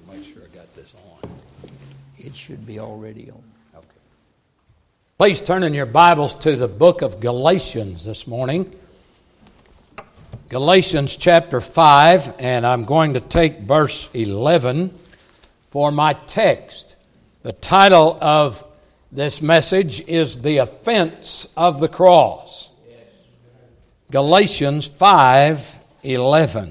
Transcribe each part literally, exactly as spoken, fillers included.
Make sure I got this on. It should be already on. Okay. Please turn in your Bibles to the book of Galatians this morning. Galatians chapter five, and I'm going to take verse eleven for my text. The title of this message is The Offense of the Cross. Galatians five eleven.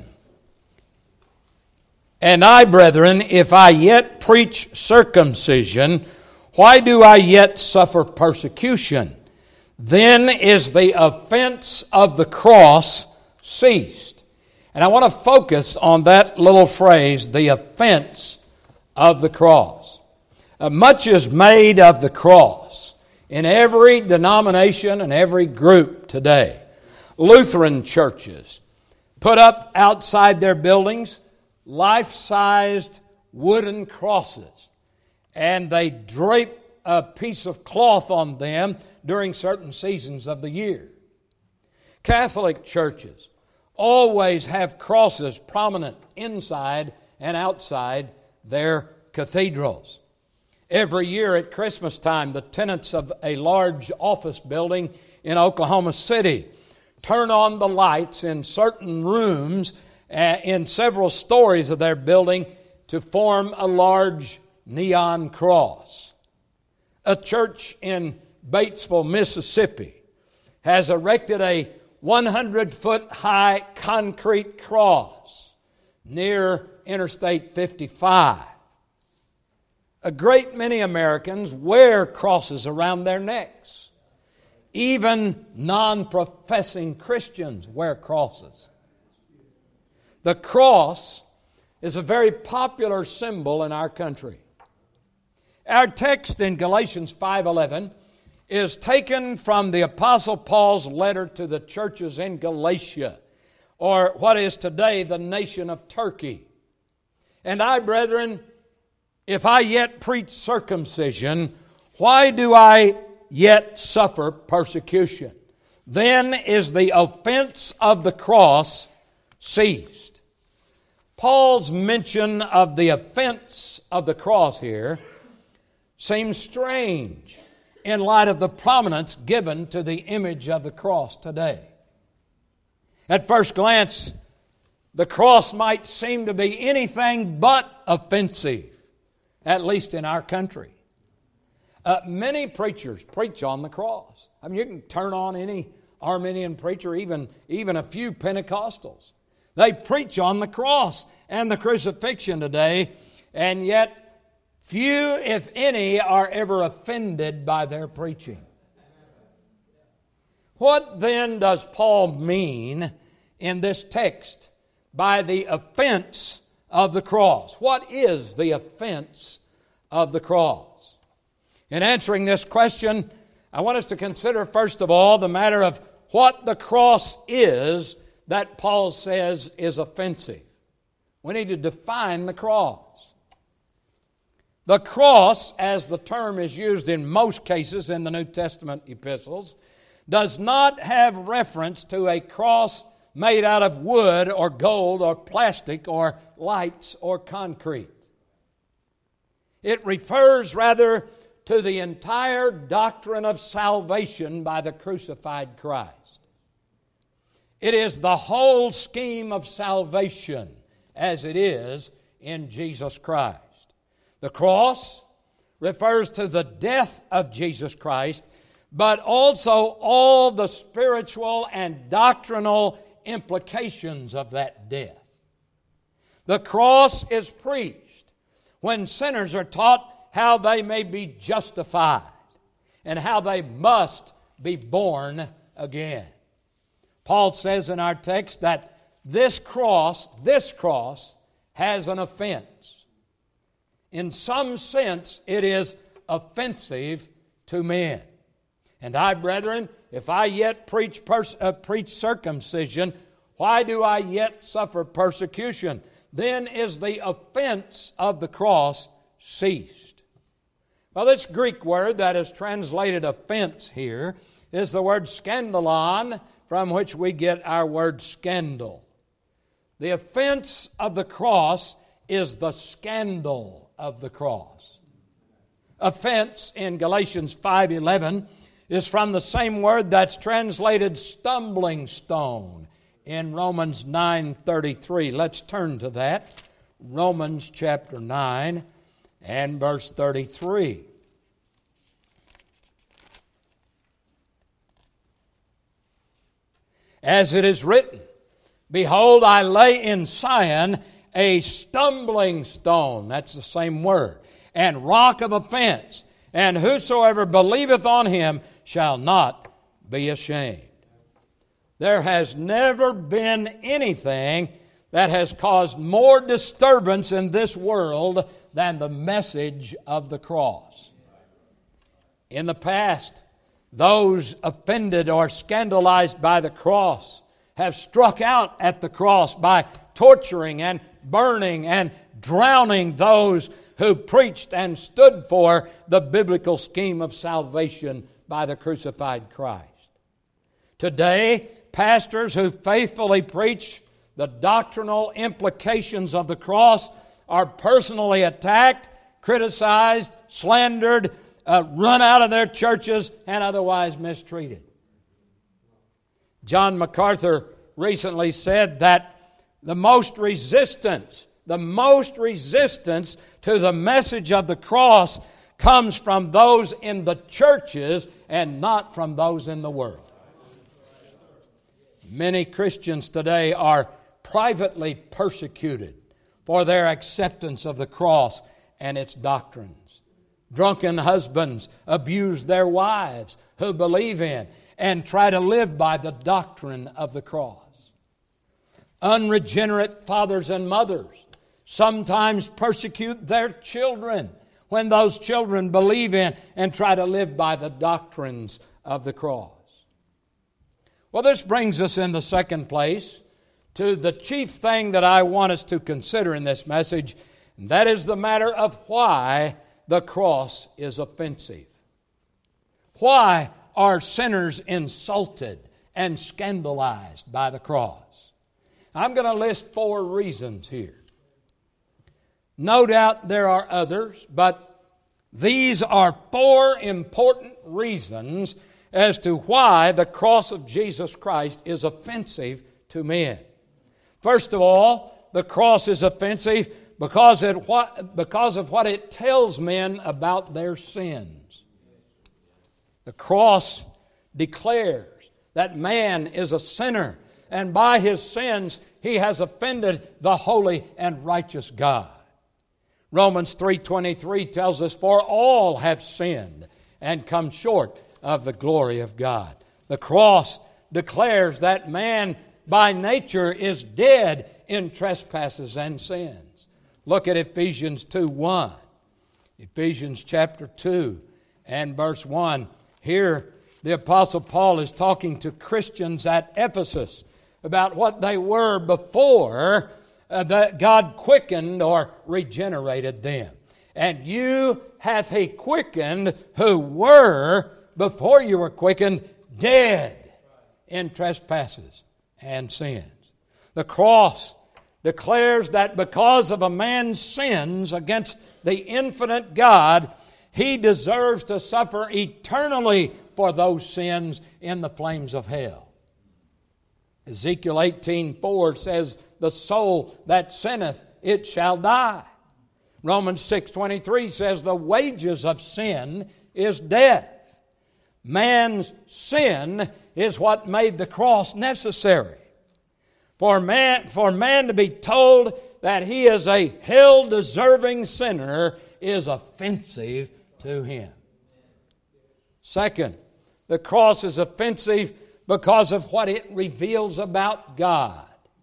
And I, brethren, if I yet preach circumcision, why do I yet suffer persecution? Then is the offense of the cross ceased. And I want to focus on that little phrase, the offense of the cross. Uh, much is made of the cross in every denomination and every group today. Lutheran churches put up outside their buildings life-sized wooden crosses, and they drape a piece of cloth on them during certain seasons of the year. Catholic churches always have crosses prominent inside and outside their cathedrals. Every year at Christmas time, the tenants of a large office building in Oklahoma City turn on the lights in certain rooms in several stories of their building to form a large neon cross. A church in Batesville, Mississippi has erected a one hundred foot high concrete cross near Interstate fifty-five. A great many Americans wear crosses around their necks. Even non-professing Christians wear crosses. The cross is a very popular symbol in our country. Our text in Galatians five eleven is taken from the Apostle Paul's letter to the churches in Galatia, or what is today the nation of Turkey. And I, brethren, if I yet preach circumcision, why do I yet suffer persecution? Then is the offense of the cross ceased. Paul's mention of the offense of the cross here seems strange in light of the prominence given to the image of the cross today. At first glance, the cross might seem to be anything but offensive, at least in our country. Uh, many preachers preach on the cross. I mean, you can turn on any Arminian preacher, even, even a few Pentecostals. They preach on the cross and the crucifixion today, and yet few, if any, are ever offended by their preaching. What then does Paul mean in this text by the offense of the cross? What is the offense of the cross? In answering this question, I want us to consider, first of all, the matter of what the cross is that Paul says is offensive. We need to define the cross. The cross, as the term is used in most cases in the New Testament epistles, does not have reference to a cross made out of wood or gold or plastic or lights or concrete. It refers rather to the entire doctrine of salvation by the crucified Christ. It is the whole scheme of salvation as it is in Jesus Christ. The cross refers to the death of Jesus Christ, but also all the spiritual and doctrinal implications of that death. The cross is preached when sinners are taught how they may be justified and how they must be born again. Paul says in our text that this cross, this cross has an offense. In some sense, it is offensive to men. And I, brethren, if I yet preach, pers- uh, preach circumcision, why do I yet suffer persecution? Then is the offense of the cross ceased. Well, this Greek word that is translated offense here is the word scandalon, from which we get our word scandal. The offense of the cross is the scandal of the cross. Offense in Galatians five eleven is from the same word that's translated stumbling stone in Romans nine thirty-three. Let's turn to that. Romans chapter nine and verse thirty-three. As it is written, behold, I lay in Sion a stumbling stone. That's the same word. And rock of offense. And whosoever believeth on him shall not be ashamed. There has never been anything that has caused more disturbance in this world than the message of the cross. In the past, those offended or scandalized by the cross have struck out at the cross by torturing and burning and drowning those who preached and stood for the biblical scheme of salvation by the crucified Christ. Today, pastors who faithfully preach the doctrinal implications of the cross are personally attacked, criticized, slandered, uh, run out of their churches, and otherwise mistreated. John MacArthur recently said that the most resistance, the most resistance to the message of the cross comes from those in the churches and not from those in the world. Many Christians today are privately persecuted for their acceptance of the cross and its doctrines. Drunken husbands abuse their wives who believe in and try to live by the doctrine of the cross. Unregenerate fathers and mothers sometimes persecute their children when those children believe in and try to live by the doctrines of the cross. Well, this brings us in the second place to the chief thing that I want us to consider in this message, and that is the matter of why the cross is offensive. Why are sinners insulted and scandalized by the cross? I'm going to list four reasons here. No doubt there are others, but these are four important reasons as to why the cross of Jesus Christ is offensive to men. First of all, the cross is offensive because, it, what, because of what it tells men about their sins. The cross declares that man is a sinner, and by his sins he has offended the holy and righteous God. Romans three twenty-three tells us, for all have sinned and come short of the glory of God. The cross declares that man by nature is dead in trespasses and sins. Look at Ephesians two one. Ephesians chapter two and verse one. Here the Apostle Paul is talking to Christians at Ephesus about what they were before uh, that God quickened or regenerated them. And you hath he quickened who were, before you were quickened, dead in trespasses and sins. The cross declares that because of a man's sins against the infinite God, he deserves to suffer eternally for those sins in the flames of hell. Ezekiel eighteen four says, the soul that sinneth, it shall die. Romans six twenty-three says, the wages of sin is death. Man's sin is what made the cross necessary. For man, for man to be told that he is a hell-deserving sinner is offensive to him. Second, the cross is offensive because of what it reveals about God.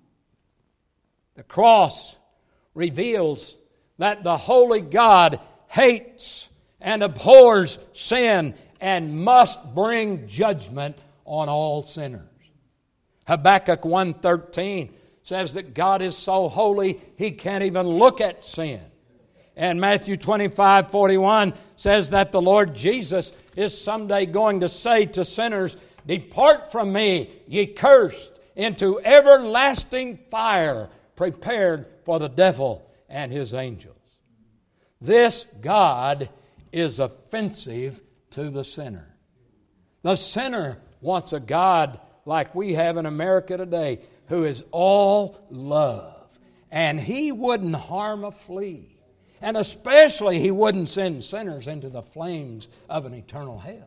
The cross reveals that the holy God hates and abhors sin and must bring judgment on all sinners. Habakkuk one thirteen says that God is so holy he can't even look at sin. And Matthew twenty-five forty-one says that the Lord Jesus is someday going to say to sinners, depart from me, ye cursed, into everlasting fire prepared for the devil and His angels. This God is offensive to the sinner. The sinner wants a God like we have in America today, who is all love. And He wouldn't harm a flea. And especially He wouldn't send sinners into the flames of an eternal hell.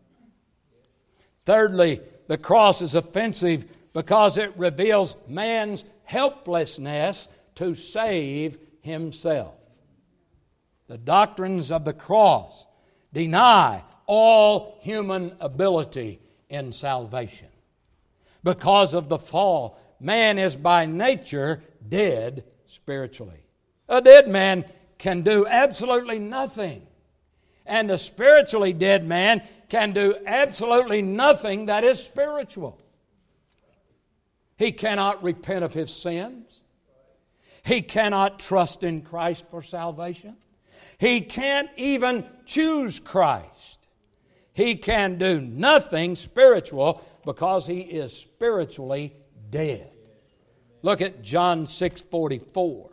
Thirdly, the cross is offensive because it reveals man's helplessness to save himself. The doctrines of the cross deny all human ability in salvation. Because of the fall, man is by nature dead spiritually. A dead man can do absolutely nothing. And a spiritually dead man can do absolutely nothing that is spiritual. He cannot repent of his sins. He cannot trust in Christ for salvation. He can't even choose Christ. He can do nothing spiritual because he is spiritually dead. Look at John six forty-four.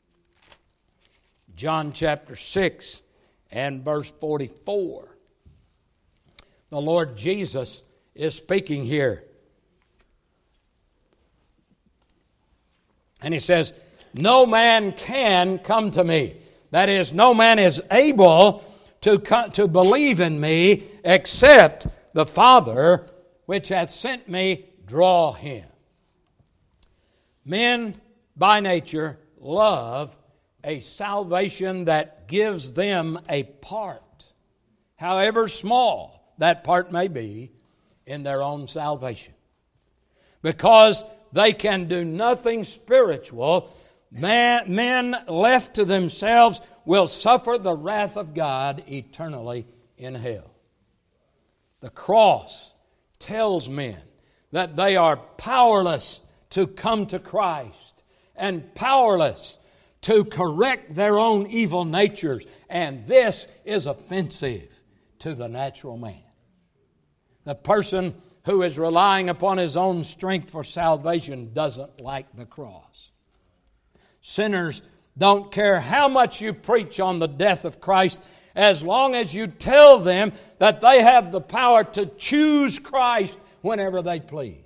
John chapter six and verse forty-four. The Lord Jesus is speaking here. And He says, no man can come to me. That is, no man is able to, come, to believe in me except the Father which hath sent me draw him. Men by nature love a salvation that gives them a part, however small that part may be, in their own salvation. Because they can do nothing spiritual, man, men left to themselves will suffer the wrath of God eternally in hell. The cross tells men that they are powerless to come to Christ and powerless to correct their own evil natures. And this is offensive to the natural man. The person who is relying upon his own strength for salvation doesn't like the cross. Sinners don't care how much you preach on the death of Christ, as long as you tell them that they have the power to choose Christ whenever they please.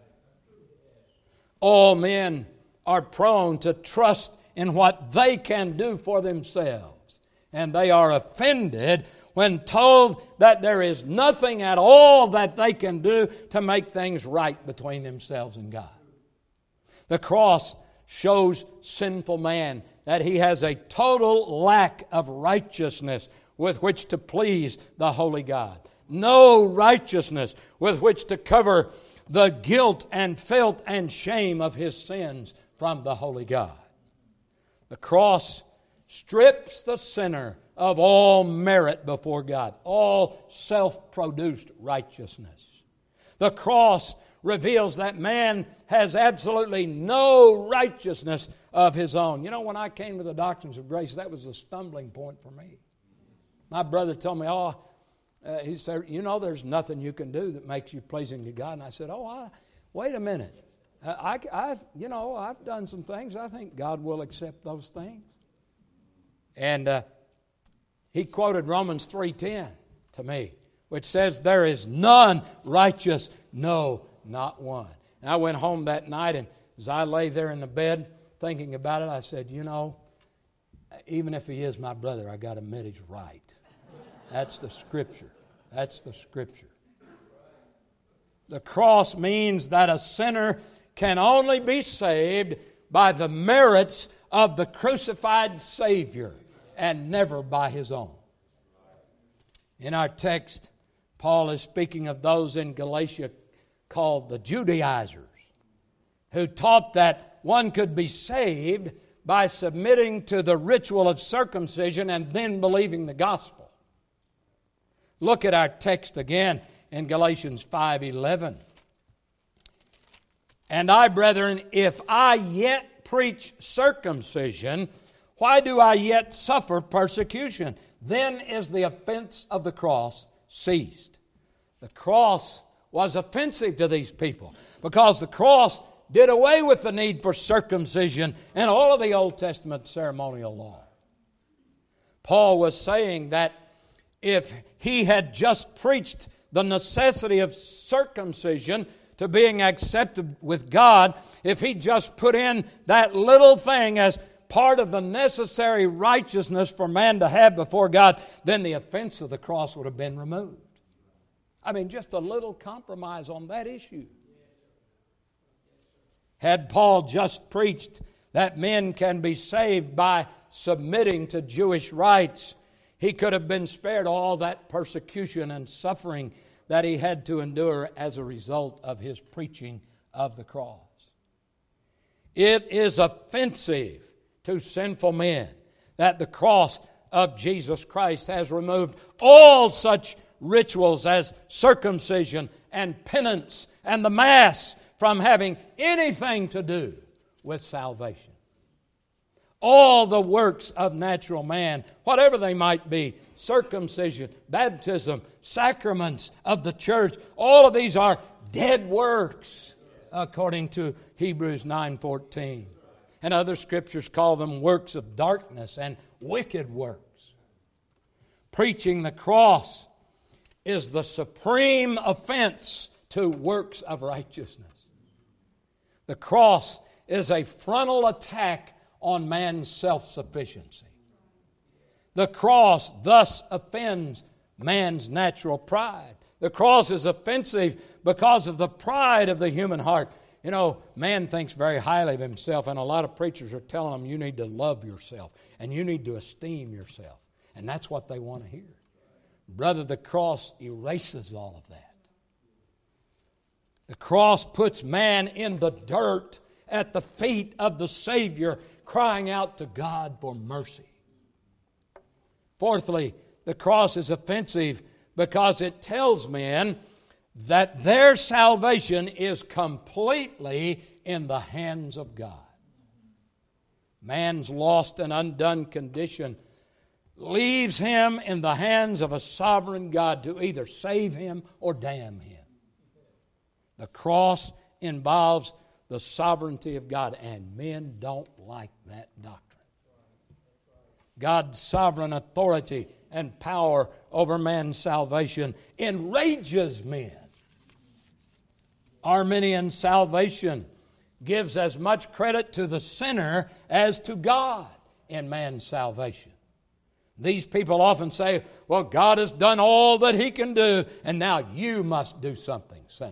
All men are prone to trust in what they can do for themselves, and they are offended when told that there is nothing at all that they can do to make things right between themselves and God. The cross shows sinful man that he has a total lack of righteousness with which to please the holy God. No righteousness with which to cover the guilt and filth and shame of his sins from the holy God. The cross strips the sinner of all merit before God, all self-produced righteousness. The cross reveals that man has absolutely no righteousness of his own. You know, when I came to the doctrines of grace, that was a stumbling point for me. My brother told me, oh, uh, he said, you know, there's nothing you can do that makes you pleasing to God. And I said, oh, I, wait a minute. Uh, I, I've, you know, I've done some things. I think God will accept those things. And uh, he quoted Romans three ten to me, which says, there is none righteous, no, not one. And I went home that night, and as I lay there in the bed thinking about it, I said, you know, even if he is my brother, I got to admit he's right. That's the Scripture. That's the Scripture. The cross means that a sinner can only be saved by the merits of the crucified Savior and never by his own. In our text, Paul is speaking of those in Galatia called the Judaizers, who taught that one could be saved by submitting to the ritual of circumcision and then believing the gospel. Look at our text again in Galatians five eleven. And I, brethren, if I yet preach circumcision, why do I yet suffer persecution? Then is the offense of the cross ceased. The cross was offensive to these people because the cross did away with the need for circumcision and all of the Old Testament ceremonial law. Paul was saying that if he had just preached the necessity of circumcision to being accepted with God, if he just put in that little thing as part of the necessary righteousness for man to have before God, then the offense of the cross would have been removed. I mean, just a little compromise on that issue. Had Paul just preached that men can be saved by submitting to Jewish rites, he could have been spared all that persecution and suffering that he had to endure as a result of his preaching of the cross. It is offensive to sinful men that the cross of Jesus Christ has removed all such rituals as circumcision and penance and the Mass from having anything to do with salvation. All the works of natural man, whatever they might be, circumcision, baptism, sacraments of the church, all of these are dead works, according to Hebrews nine fourteen. And other scriptures call them works of darkness and wicked works. Preaching the cross is the supreme offense to works of righteousness. The cross is a frontal attack on man's self-sufficiency. The cross thus offends man's natural pride. The cross is offensive because of the pride of the human heart. You know, man thinks very highly of himself, and a lot of preachers are telling him you need to love yourself and you need to esteem yourself. And that's what they want to hear. Brother, the cross erases all of that. The cross puts man in the dirt at the feet of the Savior, crying out to God for mercy. Fourthly, the cross is offensive because it tells men that their salvation is completely in the hands of God. Man's lost and undone condition leaves him in the hands of a sovereign God to either save him or damn him. The cross involves the sovereignty of God, and men don't like that doctrine. God's sovereign authority and power over man's salvation enrages men. Arminian salvation gives as much credit to the sinner as to God in man's salvation. These people often say, well, God has done all that He can do, and now you must do something, sinner.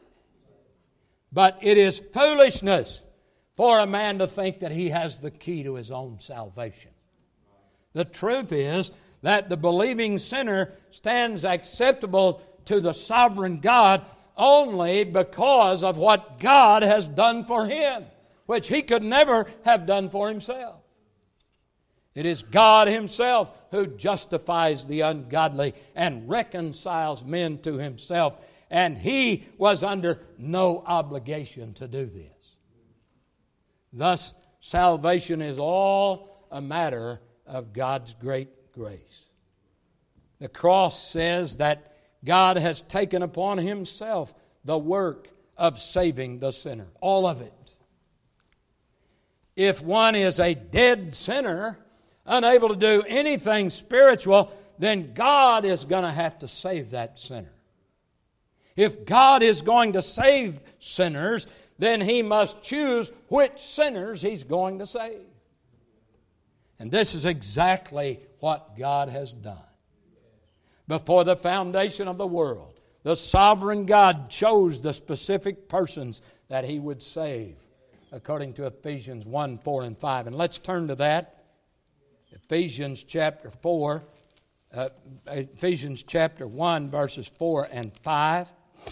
But it is foolishness for a man to think that he has the key to his own salvation. The truth is that the believing sinner stands acceptable to the sovereign God only because of what God has done for him, which he could never have done for himself. It is God Himself who justifies the ungodly and reconciles men to Himself, and He was under no obligation to do this. Thus, salvation is all a matter of God's great grace. The cross says that God has taken upon Himself the work of saving the sinner, all of it. If one is a dead sinner, unable to do anything spiritual, then God is going to have to save that sinner. If God is going to save sinners, then He must choose which sinners He's going to save. And this is exactly what God has done. Before the foundation of the world, the sovereign God chose the specific persons that He would save, according to Ephesians one, four, and five. And let's turn to that. Ephesians chapter four, uh, Ephesians chapter one, verses four and five.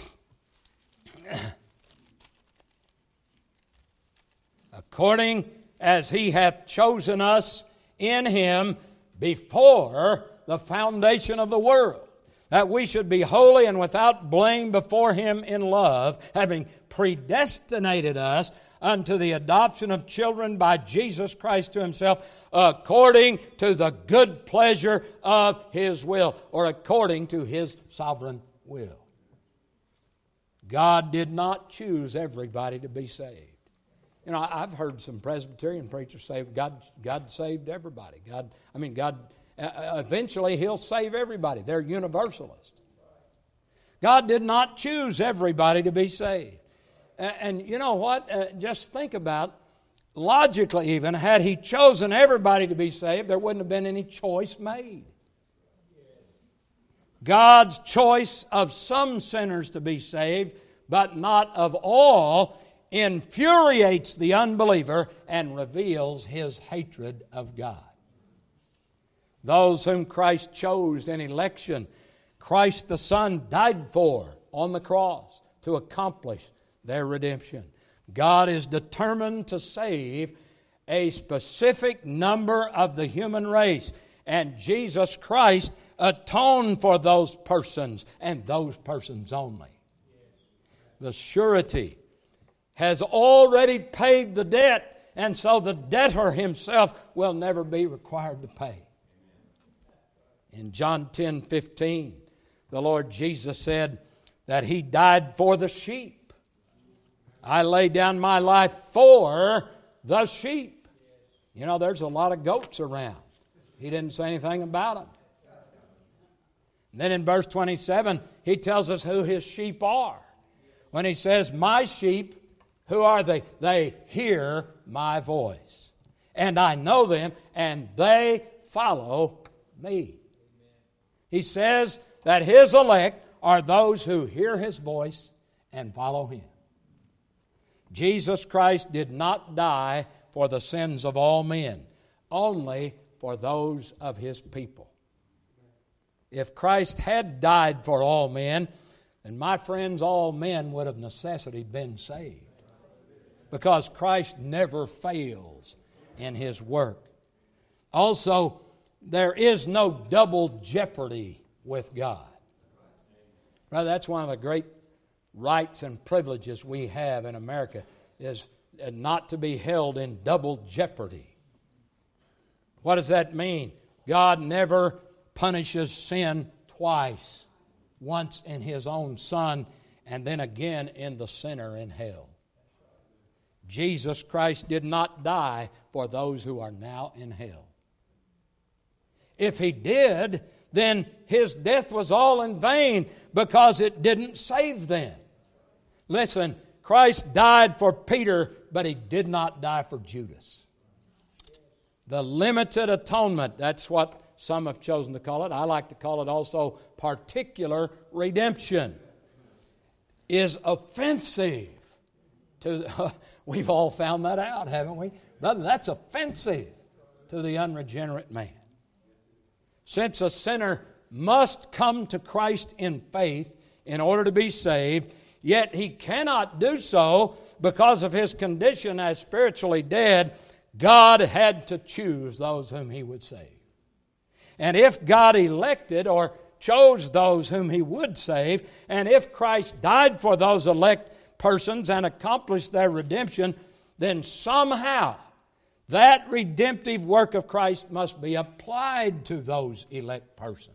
According as He hath chosen us in Him before the foundation of the world, that we should be holy and without blame before Him in love, having predestinated us unto the adoption of children by Jesus Christ to Himself, according to the good pleasure of His will, or according to His sovereign will. God did not choose everybody to be saved. You know, I've heard some Presbyterian preachers say God, God saved everybody. God, I mean, God, uh, eventually He'll save everybody. They're universalists. God did not choose everybody to be saved. And, and you know what? Uh, just think about, logically even, had He chosen everybody to be saved, there wouldn't have been any choice made. God's choice of some sinners to be saved, but not of all, infuriates the unbeliever and reveals his hatred of God. Those whom Christ chose in election, Christ the Son died for on the cross to accomplish their redemption. God is determined to save a specific number of the human race, and Jesus Christ atoned for those persons and those persons only. The surety has already paid the debt, and so the debtor himself will never be required to pay. In John ten fifteen, the Lord Jesus said that He died for the sheep. I lay down my life for the sheep. You know, there's a lot of goats around. He didn't say anything about them. And then in verse twenty-seven, He tells us who His sheep are. When He says, my sheep, who are they? They hear my voice. And I know them, and they follow me. He says that His elect are those who hear His voice and follow Him. Jesus Christ did not die for the sins of all men, only for those of His people. If Christ had died for all men, then my friends, all men would of necessity been saved. Because Christ never fails in His work. Also, there is no double jeopardy with God. Brother, that's one of the great rights and privileges we have in America, is not to be held in double jeopardy. What does that mean? God never punishes sin twice. Once in His own Son, and then again in the sinner in hell. Jesus Christ did not die for those who are now in hell. If He did, then His death was all in vain because it didn't save them. Listen, Christ died for Peter, but He did not die for Judas. The limited atonement, that's what some have chosen to call it. I like to call it also particular redemption, is offensive to, uh, we've all found that out, haven't we? Brother, that's offensive to the unregenerate man. Since a sinner must come to Christ in faith in order to be saved, yet he cannot do so because of his condition as spiritually dead, God had to choose those whom He would save. And if God elected or chose those whom He would save, and if Christ died for those elect persons and accomplished their redemption, then somehow that redemptive work of Christ must be applied to those elect persons.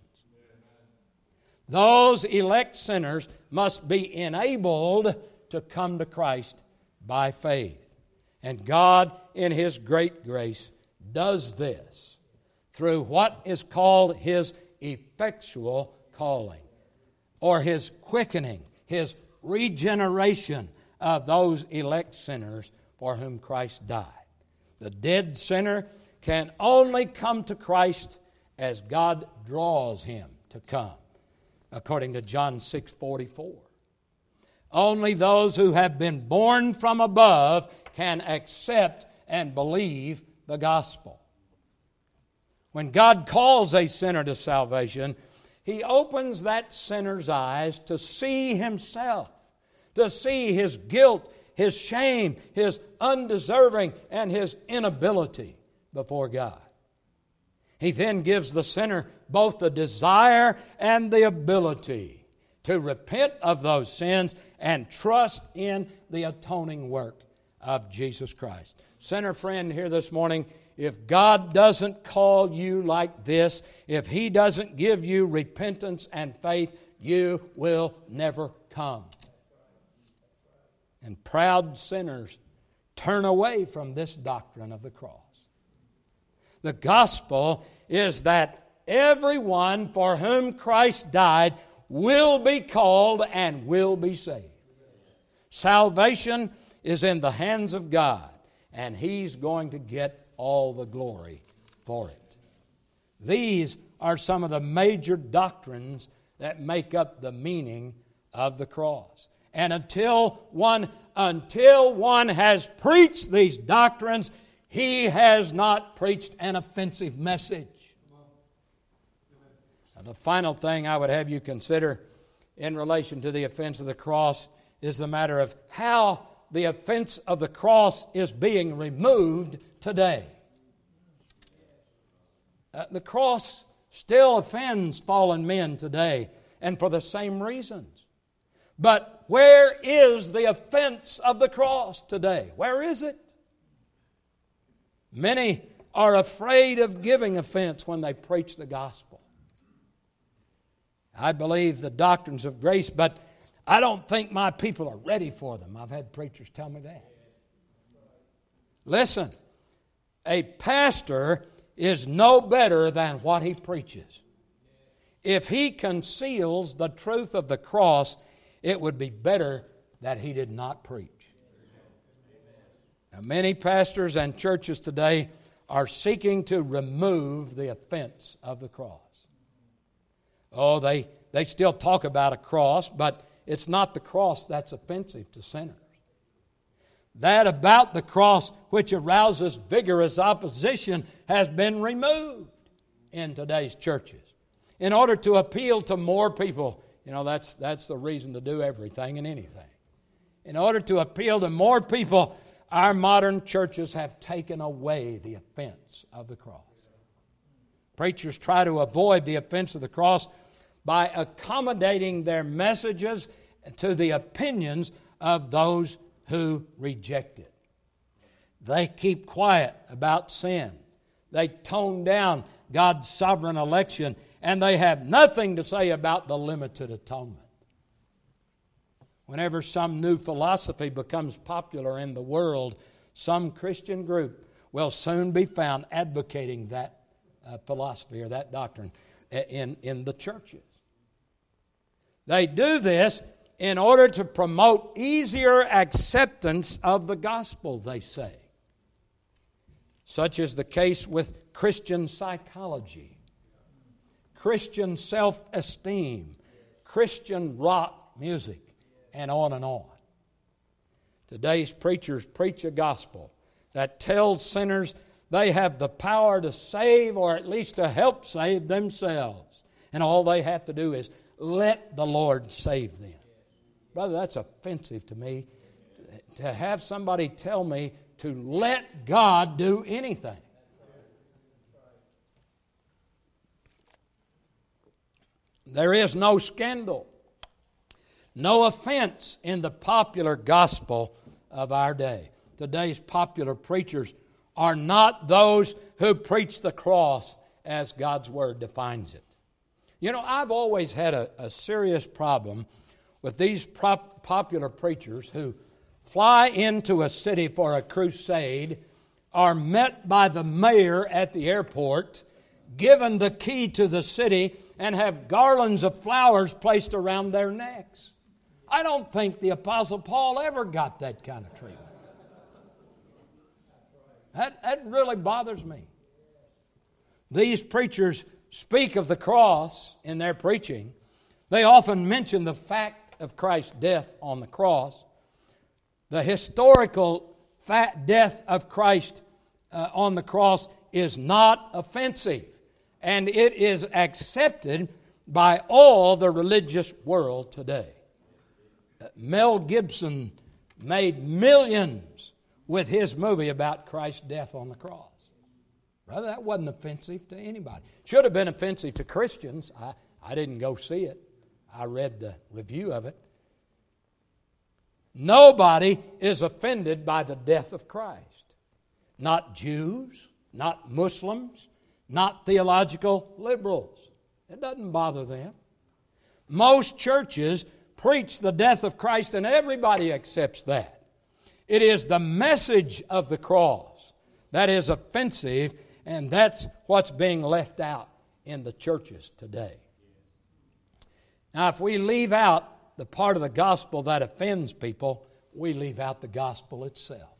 Those elect sinners must be enabled to come to Christ by faith. And God, in His great grace, does this through what is called His effectual calling, or His quickening, His regeneration of those elect sinners for whom Christ died. The dead sinner can only come to Christ as God draws him to come, according to John six forty-four. Only those who have been born from above can accept and believe the gospel. When God calls a sinner to salvation, He opens that sinner's eyes to see himself, to see his guilt, his shame, his undeserving, and his inability before God. He then gives the sinner both the desire and the ability to repent of those sins and trust in the atoning work of Jesus Christ. Sinner friend here this morning, if God doesn't call you like this, if He doesn't give you repentance and faith, you will never come. And proud sinners turn away from this doctrine of the cross. The gospel is that everyone for whom Christ died will be called and will be saved. Salvation is in the hands of God, and He's going to get all the glory for it. These are some of the major doctrines that make up the meaning of the cross. And until one, until one has preached these doctrines, he has not preached an offensive message. Now, the final thing I would have you consider in relation to the offense of the cross is the matter of how the offense of the cross is being removed today. Uh, the cross still offends fallen men today, and for the same reasons. But where is the offense of the cross today? Where is it? Many are afraid of giving offense when they preach the gospel. I believe the doctrines of grace, but I don't think my people are ready for them. I've had preachers tell me that. Listen, a pastor is no better than what he preaches. If he conceals the truth of the cross, it would be better that he did not preach. Now, many pastors and churches today are seeking to remove the offense of the cross. Oh, they, they still talk about a cross, but it's not the cross that's offensive to sinners. That about the cross which arouses vigorous opposition has been removed in today's churches. In order to appeal to more people, you know, that's, that's the reason to do everything and anything. In order to appeal to more people, our modern churches have taken away the offense of the cross. Preachers try to avoid the offense of the cross by accommodating their messages to the opinions of those who reject it. They keep quiet about sin. They tone down God's sovereign election, and they have nothing to say about the limited atonement. Whenever some new philosophy becomes popular in the world, some Christian group will soon be found advocating that uh, philosophy or that doctrine in, in the churches. They do this in order to promote easier acceptance of the gospel, they say. Such is the case with Christian psychology, Christian self-esteem, Christian rock music, and on and on. Today's preachers preach a gospel that tells sinners they have the power to save or at least to help save themselves. And all they have to do is let the Lord save them. Brother, that's offensive to me, to have somebody tell me to let God do anything. There is no scandal, no offense in the popular gospel of our day. Today's popular preachers are not those who preach the cross as God's Word defines it. You know, I've always had a, a serious problem with these prop, popular preachers who fly into a city for a crusade, are met by the mayor at the airport, given the key to the city, and have garlands of flowers placed around their necks. I don't think the Apostle Paul ever got that kind of treatment. That, that really bothers me. These preachers speak of the cross in their preaching. They often mention the fact of Christ's death on the cross. The historical fact, death of Christ uh, on the cross is not offensive, and it is accepted by all the religious world today. Uh, Mel Gibson made millions with his movie about Christ's death on the cross. Brother, that wasn't offensive to anybody. Should have been offensive to Christians. I, I didn't go see it. I read the review of it. Nobody is offended by the death of Christ. Not Jews, not Muslims, not theological liberals. It doesn't bother them. Most churches preach the death of Christ, and everybody accepts that. It is the message of the cross that is offensive, and that's what's being left out in the churches today. Now, if we leave out the part of the gospel that offends people, we leave out the gospel itself.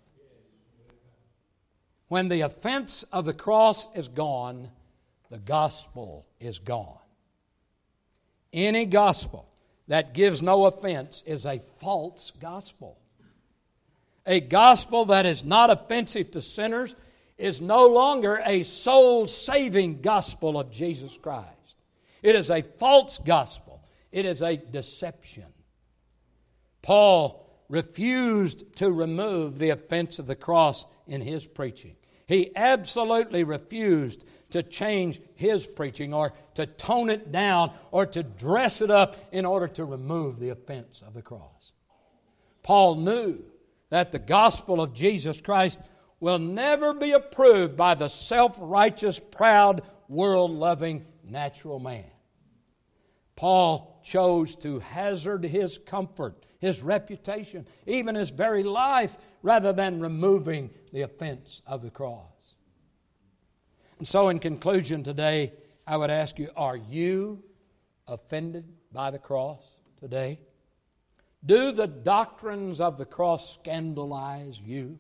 When the offense of the cross is gone, the gospel is gone. Any gospel that gives no offense is a false gospel. A gospel that is not offensive to sinners is no longer a soul-saving gospel of Jesus Christ. It is a false gospel. It is a deception. Paul refused to remove the offense of the cross in his preaching. He absolutely refused to change his preaching or to tone it down or to dress it up in order to remove the offense of the cross. Paul knew that the gospel of Jesus Christ will never be approved by the self-righteous, proud, world-loving natural man. Paul chose to hazard his comfort, his reputation, even his very life, rather than removing the offense of the cross. And so in conclusion today, I would ask you, are you offended by the cross today? Do the doctrines of the cross scandalize you?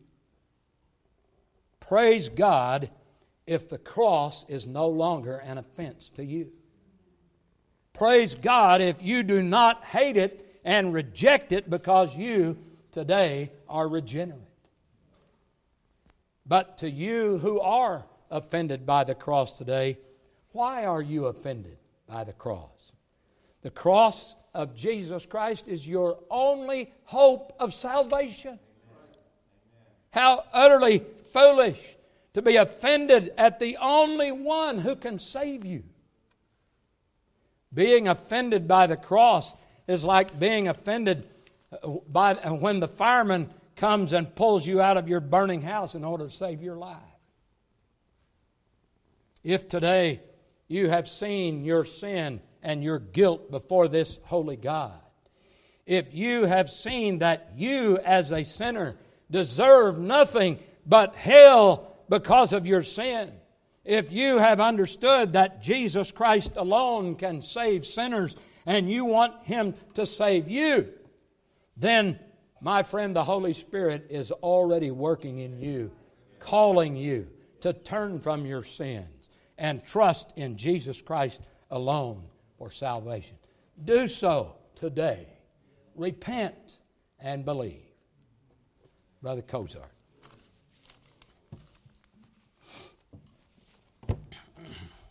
Praise God if the cross is no longer an offense to you. Praise God if you do not hate it and reject it because you today are regenerate. But to you who are offended by the cross today, why are you offended by the cross? The cross of Jesus Christ is your only hope of salvation. How utterly foolish to be offended at the only one who can save you. Being offended by the cross is like being offended by when the fireman comes and pulls you out of your burning house in order to save your life. If today you have seen your sin and your guilt before this holy God, if you have seen that you as a sinner deserve nothing but hell because of your sin, if you have understood that Jesus Christ alone can save sinners and you want Him to save you, then, my friend, the Holy Spirit is already working in you, calling you to turn from your sins and trust in Jesus Christ alone for salvation. Do so today. Repent and believe. Brother Kozar.